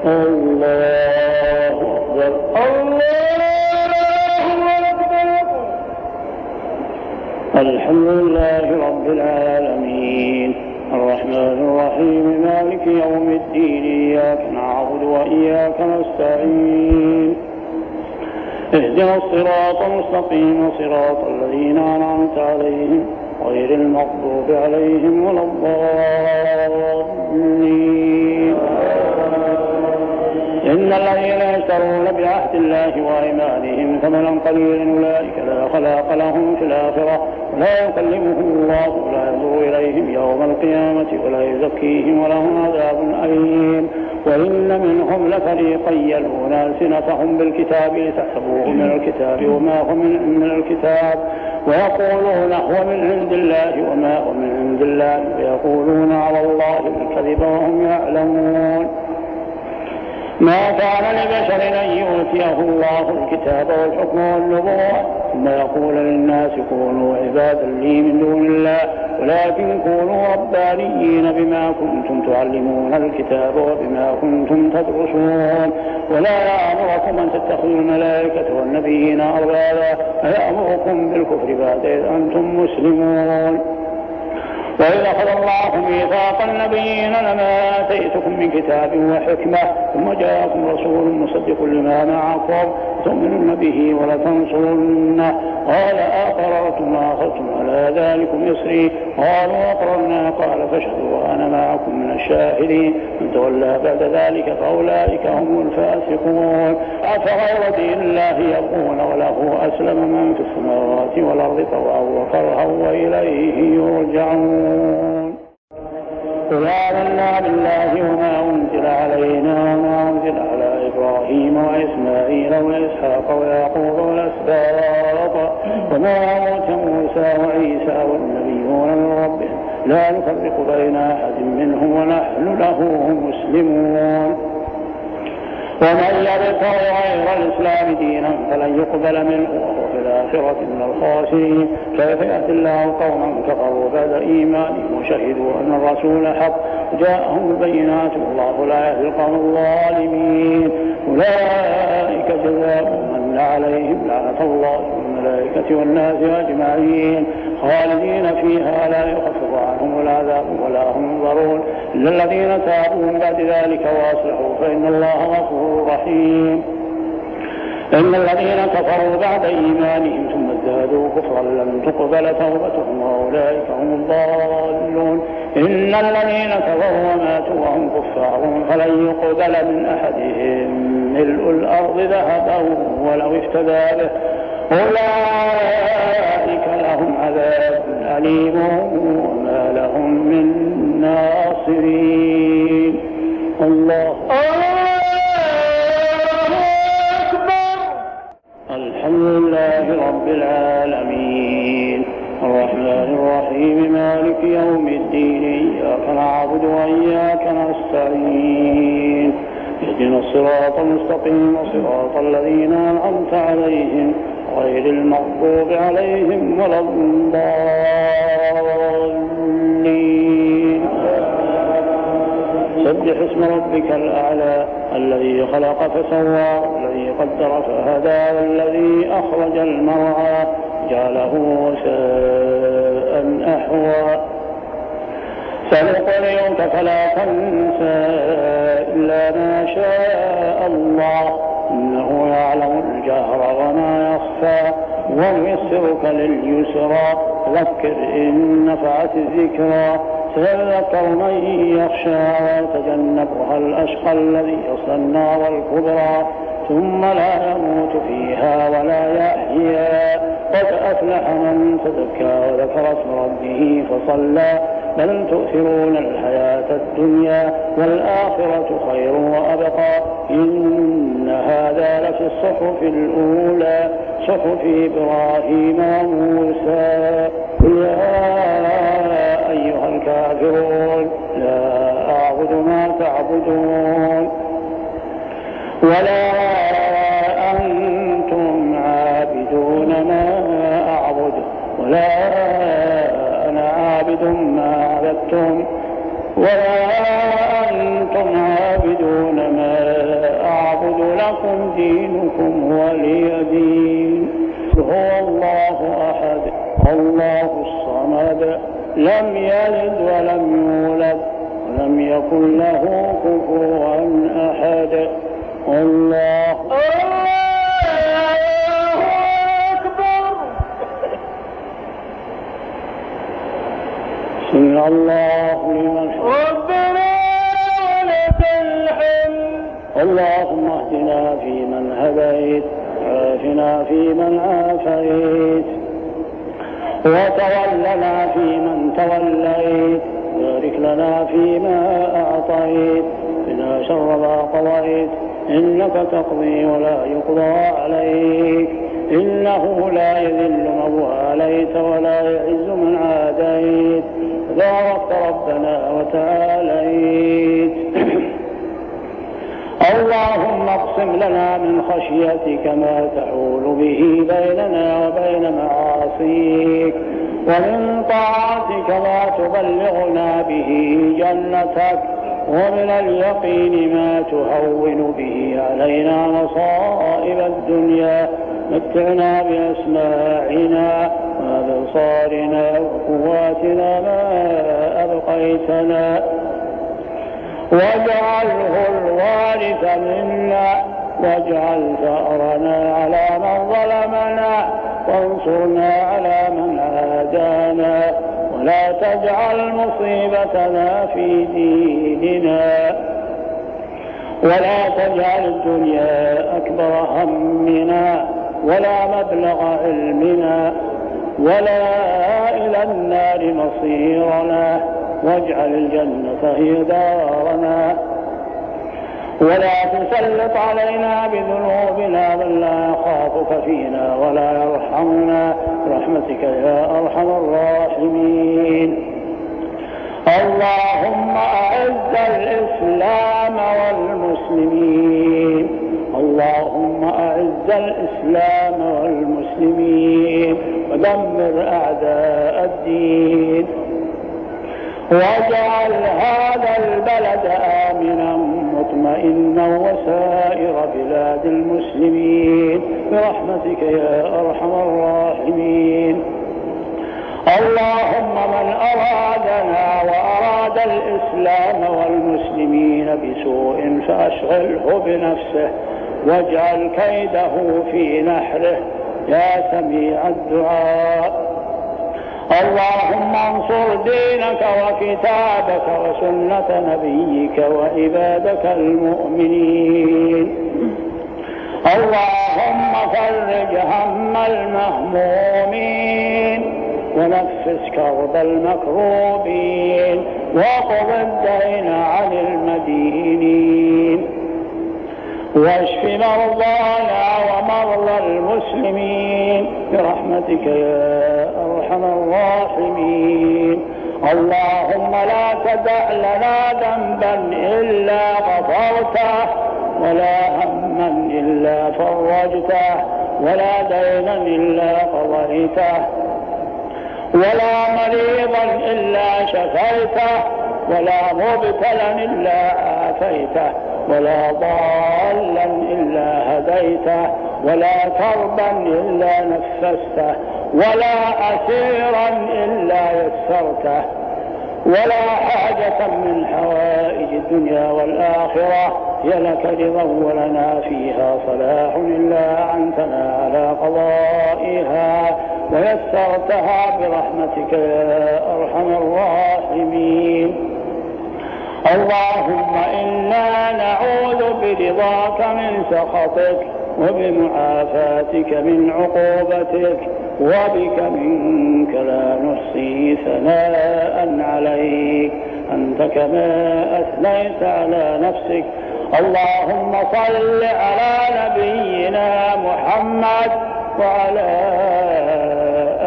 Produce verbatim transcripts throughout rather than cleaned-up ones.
الله أكبر الله أكبر. الحمد لله رب العالمين الرحمن الرحيم مالك يوم الدين إياك نعبد وإياك نستعين اهدنا الصراط المستقيم صراط الذين أنعمت عليهم غير المغضوب عليهم ولا الضالين. إن الذين يشترون بعهد الله وأيمانهم ثمنا قليلا أولئك لا خلاق لهم في الآخرة ولا يكلمهم الله ولا ينظر إليهم يوم القيامة ولا يزكيهم ولهم عذاب أليم. وإن منهم لفريقا يلوون ألسنتهم بالكتاب لتحسبوه من الكتاب وما هو من الكتاب ويقولون هو من عند الله وما هو من عند الله ويقولون على الله الكذب وهم يعلمون. ما كان لبشر أن يؤتيه الله الكتاب والحكم والنبوة ثم يقول للناس كونوا عبادا لي من دون الله ولكن كونوا ربانيين بما كنتم تعلمون الكتاب وبما كنتم تدرسون ولا يأمركم أن تتخذوا الملائكة والنبيين أربابا أيأمركم بالكفر بعد إذ أنتم مسلمون. وإذا أخذ الله ميثاق النبيين لما آتيتكم من كتاب وحكمة ثم جاءكم رسول مصدق لما معكم تؤمنون به ولتنصرنه قال أقررتم وأخذتم على ذلكم إصري قالوا أقررنا قال فاشهدوا وأنا معكم من الشاهدين من تولى بعد ذلك فأولئك هم الفاسقون. أفغير دين الله يبغون وله أسلم من في السماوات والأرض طوعا وكرها وإليه يرجعون. قل آمنا بالله وما أنزل علينا وما أنزل على إبراهيم وإسماعيل وإسحاق ويعقوب والأسباط وما أوتي موسى وعيسى والنبيون من ربهم لا نفرق بين أحد منهم ونحن له مسلمون. ومن يبتغ غير الإسلام دينا فلن يقبل منه وهو في الآخرة من الخاسرين. كيف يأتي الله قوما كفروا بعد إيمانهم وشهدوا أن الرسول حق جاءهم البينات والله لا يهدي القوم الظالمين. أولئك جزاؤهم أن عليهم لعنة الله والملائكة والناس أجمعين خالدين فيها لا يخفف عنهم العذاب ولا هم ينظرون إلا الذين تابوا من بعد ذلك وأصلحوا فإن الله غفور رحيم. إن الذين كفروا بعد إيمانهم ثم ازدادوا كفرا لم تقبل توبتهم وأولئك هم الضالون. إن الذين كفروا وماتوا وهم كفار فلن يقبل من أحدهم ملء الأرض ذهبا ولو افتدى به أولئك لهم عذاب أليم وما لهم من ناصرين. الله أكبر. الحمد لله رب العالمين الرحمن الرحيم مالك يوم الدين إياك نعبد وإياك نستعين اهدنا الصراط المستقيم صراط الذين أنعمت عليهم غير المغضوب عليهم ولا الضالين. سبح اسم ربك الأعلى الذي خلق فسوى والذي قدر فهدى والذي أخرج المرعى جعله غثاء أحوى. سنقرئك فلا تنسى إلا ما شاء الله إنه يعلم الجهر وما يخفى ونيسرك لليسرى فذكر إن نفعت الذكرى سيذكر من يخشى ويتجنبها الأشقى الذي يصلى النار الكبرى ثم لا يموت فيها ولا يحيا. قد أفلح من تزكى وذكر اسم ربه فصلى بل تؤثرون الحياة الدنيا والآخرة خير وأبقى إن هذا لفي الصحف الأولى صحف إبراهيم وموسى. يا أيها الكافرون لا أعبد ما تعبدون ولا أنتم عابدون ما أعبد ولا أنا عابد ما عبدتم ولا أنتم عابدون ما لم يلد ولم يولد ولم يكن له كفوا أحد. الله أكبر. سمع الله لمن حمده. اللهم اهدنا فيمن هديت وعافنا فيمن عافيت وتولنا فيمن توليت بارك لنا فيما أعطيت قنا شر ما قضيت إنك تقضي ولا يقضى عليك إنه لا يذل من واليت ولا يعز من عاديت تباركت ربنا وتعاليت. اللهم اقسم لنا من خشيتك ما تحول به بيننا وبين معاصيك ومن طاعتك ما تبلغنا به جنتك ومن اليقين ما تهون به علينا مصائب الدنيا. متعنا بأسماعنا وأبصارنا وقواتنا ما أبقيتنا واجعله الوارث منا واجعل ثأرنا على من ظلمنا وانصرنا على من عادانا ولا تجعل مصيبتنا في ديننا ولا تجعل الدنيا أكبر همنا ولا مبلغ علمنا ولا إلى النار مصيرنا واجعل الجنة هي دارنا ولا تسلط علينا بذنوبنا من لا يخافك فينا ولا يرحمنا برحمتك يا أرحم الراحمين. اللهم أعز الإسلام والمسلمين. اللهم أعز الإسلام والمسلمين ودمر أعداء الدين واجعل هذا البلد آمنا مطمئنا وسائر بلاد المسلمين برحمتك يا أرحم الراحمين. اللهم من أرادنا وأراد الإسلام والمسلمين بسوء فأشغله بنفسه واجعل كيده في نحره يا سميع الدعاء. اللهم انصر دينك وكتابك وسنة نبيك وعبادك المؤمنين. اللهم فرج هم المهمومين ونفس كرب المكروبين وقض الدين عن المدينين واشف مرضانا ومرضى المسلمين برحمتك يا أرحم الراحمين. اللهم لا تدع لنا ذنبا إلا غفرته ولا هما إلا فرجته ولا دينا إلا قضيته ولا مريضا إلا شفيته ولا مبتلا إلا عافيته ولا ضالا إلا هديته ولا كربا إلا نفسته ولا أسيرا إلا يسرته ولا حاجة من حوائج الدنيا والآخرة هي لك رضا ولنا فيها صلاح إلا أعنتنا على قضائها ويسرتها برحمتك يا أرحم الراحمين. اللهم إنا نعوذ برضاك من سخطك وبمعافاتك من عقوبتك وبك منك لا نحصي ثناء عليك أنت كما أثنيت على نفسك. اللهم صل على نبينا محمد وعلى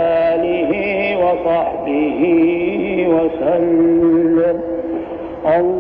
آله وصحبه وسلم.